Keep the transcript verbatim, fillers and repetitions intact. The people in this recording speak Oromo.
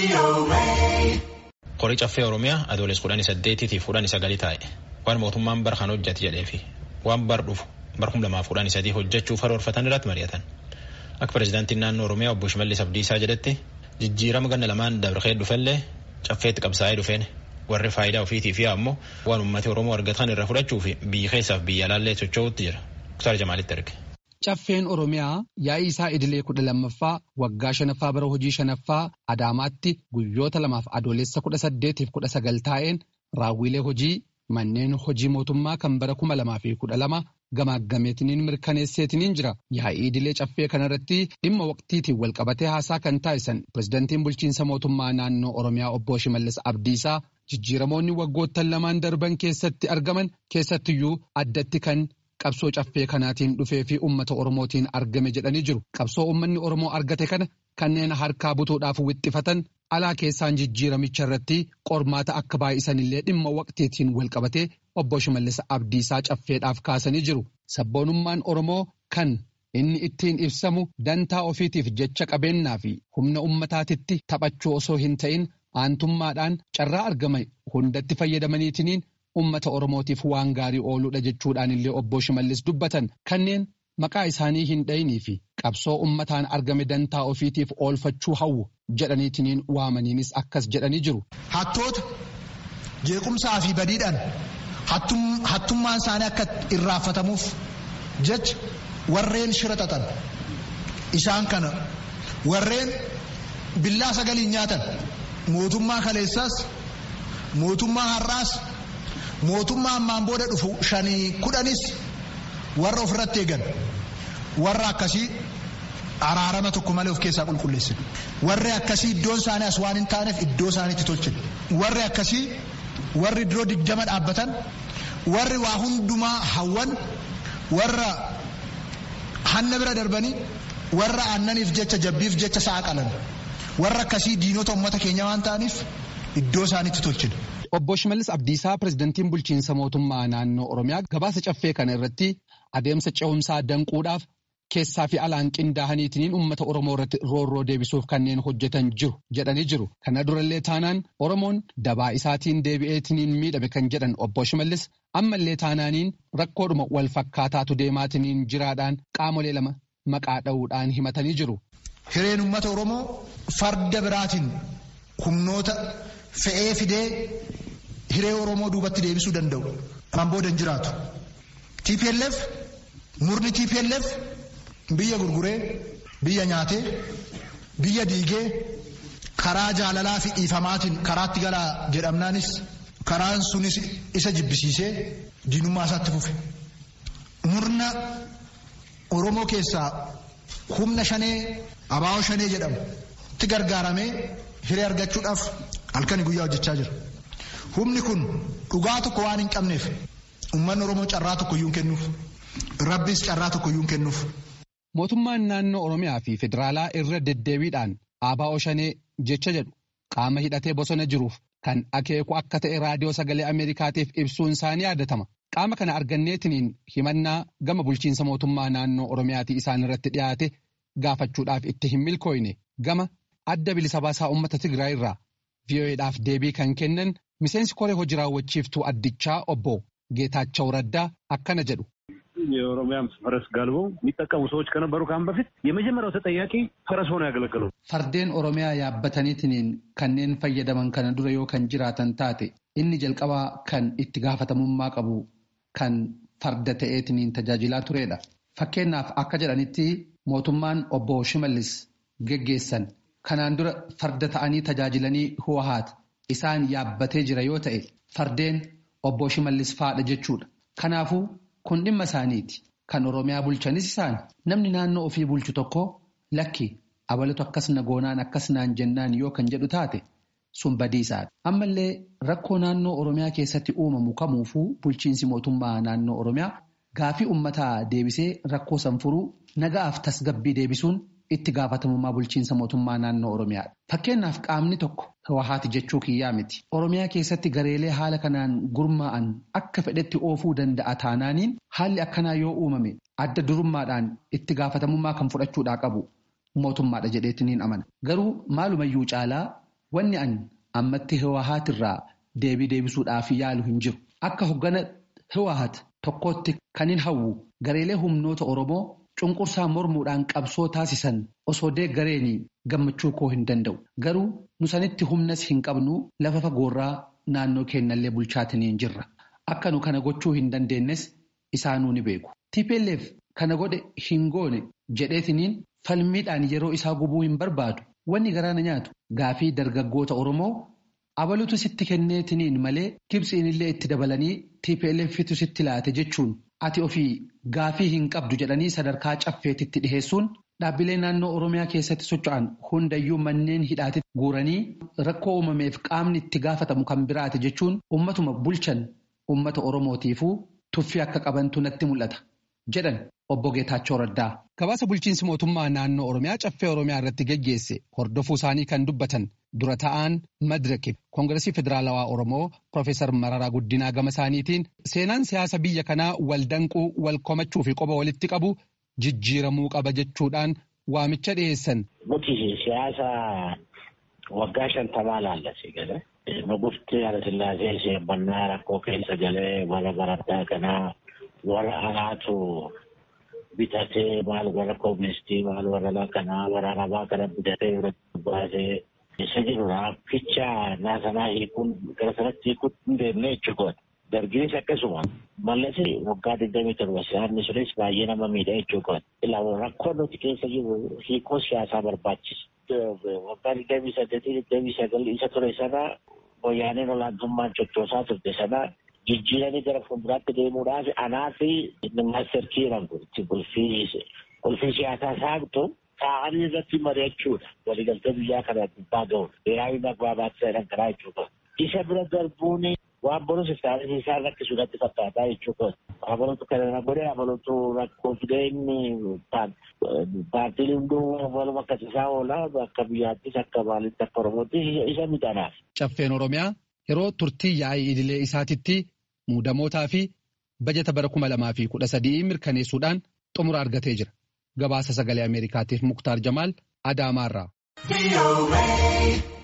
Qorii caffee Oromiyaa adoolessa kudhanii saddeetiitiif kudhanii sagalii taa'e waan mootummaan bara kan hojjate jedheefi waan bar dhufu bara kuma lamaaf kudhanii sadii hojjechuuf karoorfatan irratti mari'atan. Akka pirezidaantiin naannoo Oromiyaa obbo Shimallis Abdiisaa jedhetti jijjiirama ganna lamaan dabree dhufellee caffeetti qabsaa'ee dhufeen warri faayidaa ofiitii fi ammoo waan uummata Oromoo argatan irra fudhachuu fi biyya keessaaf biyya alaallee socho'uutti jira. Kutaar Jamaalitti erge. Caffeen Oromiyaa yaa'ii isaa idilee kudha lammaffaa waggaa shanaffaa bara hojii shanaffaa Adaamaatti guyyoota lamaaf adoolessa kudha saddeetiif kudha sagal taa'een raawwilee hojii manneen hojii mootummaa kan bara kuma lamaa fi kudha lama gamaaggameetiniin mirkaneesseetiniin jira. Yaa'ii idilee caffee kanarratti dhimma waqtiitiin walqabatee haasaa kan taasisan pirezidaantiin bulchiinsa mootummaa naannoo Oromiyaa obbo Shimallis Abdiisaa jijjiiramoonni waggoottan lamaan darban keessatti argaman keessattiyyuu addatti kan qabsoo caffee kanaatiin dhufee fi uummata Oromootiin argame jedhanii jiru. Qabsoo uummanni Oromoo argate kana kanneen harkaa butuudhaaf wixxifatan alaa keessaan jijjiiramicha irratti qormaata akka baay'isanillee dhimma waqtiitiin walqabatee obbo Shimallis Abdiisaa caffeedhaaf kaasanii jiru. Sabboonummaan Oromoo kan inni ittiin ibsamu dantaa ofiitiif jecha qabeennaa fi humna uummataatitti taphachuu osoo hin ta'in aantummaadhaan carraa argame hundatti fayyadamaniitiniin ummata Oromootiif waan gaarii ooluudha jechuudhaan illee obbo Shimallis dubbatan kanneen maqaa isaanii hin dhayinii fi qabsoo ummataan argame dantaa ofiitiif oolfachuu hawwu jedhaniitiniin waamaniinis akkas jedhanii jiru. Hattoota jeequmsaa fi badiidhaan hattummaan isaanii akka irraanfatamuuf jecha warreen shira xaxan isaan kana warreen billaa sagaliin nyaatan mootummaa kaleessaas mootummaa har'aas. Mootummaa ammaan booda dhufu shanii kudhanis warra ofirratti eegan warra akkasii araarama tokko malee of keessaa qulqulleessin. Warri akkasii iddoon isaanii as waan hin taaneef iddoo isaaniitti tolchin. Warri akkasii warri diroo digdama dhaabbatan warri waa hundumaa hawwan warra hanna bira darbanii warra aannaniif jecha jabbiif jecha sa'a qalan warra akkasii diinota uummata keenya waan ta'aniif iddoo isaaniitti tolchin. Obbo Shimallis Abdiisaa pirezidaantiin bulchiinsa mootummaa naannoo Oromiyaa gabaasa caffee kana irratti adeemsa ce'umsaa danquudhaaf keessaa fi alaan qindaa'aniitiin uummata Oromoo irratti roorroo deebisuuf kanneen hojjetan jiru jedhanii jiru. Kana durallee taanaan Oromoon dabaa isaatiin deebi'eetiniin miidhame kan jedhan obbo Shimallis ammallee taanaaniin rakkoodhuma wal fakkaataatu deemaatiniin jiraadhaan qaamolee lama maqaa dha'uudhaan himatanii jiru. Hireen uummata Oromoo farda biraatiin humnoota fe'ee fidee hiree Oromoo duubatti deebisuu danda'u. Kan booda hin jiraatu. T P L F murni T P L F biyya gurguree biyya nyaatee biyya diigee karaa jaalalaa fi dhiifamaatiin karaatti galaa jedhamnaanis karaan sunis isa jibbisiisee diinummaa isaatti fufe. Murna Oromoo keessaa humna shanee abaa'oo shanee jedhamu itti gargaaramee hiree argachuudhaaf halkanii guyyaa hojjechaa jira. Humni kun dhugaa tokko waan hin qabneef uummanni Oromoo carraa tokko iyyuu hin kennuuf. Rabbis carraa tokko iyyuu hin kennuuf. Mootummaan naannoo Oromiyaa fi federaalaa irra deddeebiidhaan abaa'oo shanee jecha jedhu qaama hidhatee bosona jiruuf kan akeeku akka ta'e raadiyoo sagalee Ameerikaatiif ibsuun isaanii yaadatama. Qaama kana arganneetiniin himannaa gama bulchiinsa mootummaa naannoo Oromiyaatii isaan irratti dhiyaate gaafachuudhaaf itti hin milkooyne gama adda bilisa baasaa uummata Tigraay irraa V O Eedhaaf deebii kan kennan miseensi koree hojii raawwachiiftuu addichaa obbo Geetaachoo Raddaa akkana jedhu. የኦሮሚያም ፈረስ ጋልበው የሚጠቀሙ ሰዎች ከነበሩ ካሁን በፊት የመጀመሪያው ተጠያቂ ፈረስ ሆኖ ያገለገሉ ፈርዴን ኦሮሚያ ያበተኒትኒን ከነን ፈየደመን ከነ ዱረ ዮ ከን ጅራተን ታቴ ኢኒ ጀልቀባ ከን ኢtti gaafatamummaa qabu kan farda ta'eetiniin tajaajilaa turedha. Fakkeenyaaf akka jedhanitti mootummaan obbo Shimallis geggeessan kanaan dura farda ta'anii tajaajilanii Huwahaat isaan yaabbatee jira yoo ta'e fardeen obbo Shimallis faadha jechuudha. Kanaafuu kun dhimma isaaniiti. Kan Oromiyaa bulchanis isaan namni naannoo ofii bulchu tokko lakki abalatu akkasna goonaan akkasnaan jennaan yoo kan jedhu taate sun badiisaadha. Ammallee rakkoo naannoo Oromiyaa keessatti uumamu kamuufuu bulchiinsi mootummaa naannoo Oromiyaa gaafii uummataa deebisee rakkoo san furuu nagaaf tasgabbii deebisuun itti gaafatamummaa bulchiinsa mootummaa naannoo Oromiyaadha. Fakkeenyaaf qaamni tokko Hawahaati jechuu kiyyaa miti. Oromiyaa keessatti gareelee haala kanaan gurmaa'an akka fedhetti oofuu danda'a taanaaniin haalli akkanaa yoo uumame adda durummaadhaan itti gaafatamummaa kan fudhachuudhaa qabu mootummaadha jedheetiniin amana. Garuu maalumayyuu caalaa wanni an ammatti Hiwaahaat irraa deebii deebisuudhaaf yaalu hin jiru. Akka hoggana Hiwaahaat tokkotti kan hin hawwu gareelee humnoota Oromoo cunqursaa mormuudhaan qabsoo taasisan osoo deeggareenii gammachuu koo hin danda'u. Garuu nusanitti humnas hin qabnu lafa fagoorraa naannoo keenyallee bulchaatanii hin jirra. Akka nu kana gochuu hin dandeenyes isaanuu ni beeku. T P L F kana godhe hin goone jedheetiniin falmiidhaan yeroo isaa gubuu hin barbaadu. Wanni garaana nyaatu gaafii dargaggoota Oromoo abalutu sitti kenneetiniin malee Gibsiin illee itti dabalanii T P L Ftu sitti laate jechuun ati ofii gaafii hin qabdu jedhanii sadarkaa caffeetitti dhiheessuun dhaabbilee naannoo Oromiyaa keessatti socho'an hundayyuu manneen hidhaatitti guuranii rakkoo uumameef qaamni itti gaafatamu kan biraati jechuun ummatuma bulchan ummata Oromootiifuu tuffii akka qabantu natti mul'ata jedhan obbo Geetaachoo Raddaa. Gabaasa bulchiinsi mootummaa naannoo Oromiyaa caffee Oromiyaa irratti geggeesse hordofuu isaanii kan dubbatan dura ta'an Madirak Koongiresii Federaalawaa Oromoo Profeesar Mararaa Guddinaa gama isaaniitiin seenaan siyaasa biyya kanaa wal danquu wal komachuu fi qoba walitti qabu jijjiiramuu qaba jechuudhaan waamicha dhiyeessan. Nuti siyaasa waggaa shantamaa laallase gale. Nugufti Hayilasillaasee sheemmannaa rakkoo keessa galee wala barattaa kanaa warra alaatu bitatee maal warra kooministii maal warra kanaa waraanabaa kana bitatee irratti baasee isa jirudha. Ficha naasanaa hiikuun gara sanatti hiikuun hin deemne jechuudha. Dargiinis akkasuma mallasi waggaa digdamii torba siyaasni sunis baay'ee nama miidha jechuudha. Ilaa rakkoo nuti keessa jiru hiikoo siyaasaa barbaachisa. Waggaa digdamii saddeetii digdamii sagal isa ture sana wayyaaneen olaantummaan sochoosaa turte sana jijjiiranii gara fuulduraatti deemuudhaaf anaa fi maaster kiiran kun itti qulfii siyaasaa saaqtu taa'anii irratti mari'achuudha. Waliigaltee biyyaa kana gubbaa ga'uudha. Beeraawi magbaabaa jedhan karaa jechuudha. Isa bira darbuun waan boruuf iftaanis isaan rakkisuudhaatti fakkaataa jechuudha. Abalotu kana godhe abalotu rakkoo fideenni paartiin hunduu waluma akkasiisaa oola akka biyyaattis akka maalitti akka Oromootti isa midhanaaf. Caffeen Oromiyaa yeroo turtii yaa'ii idilee isaatitti muudamootaa fi bajeta bara kuma lamaa fi kudha sadii mirkaneessuudhaan xumura argatee jira. Gabaasa sagalee Ameerikaatiif Muktaar Jamaal Adaamaarraa.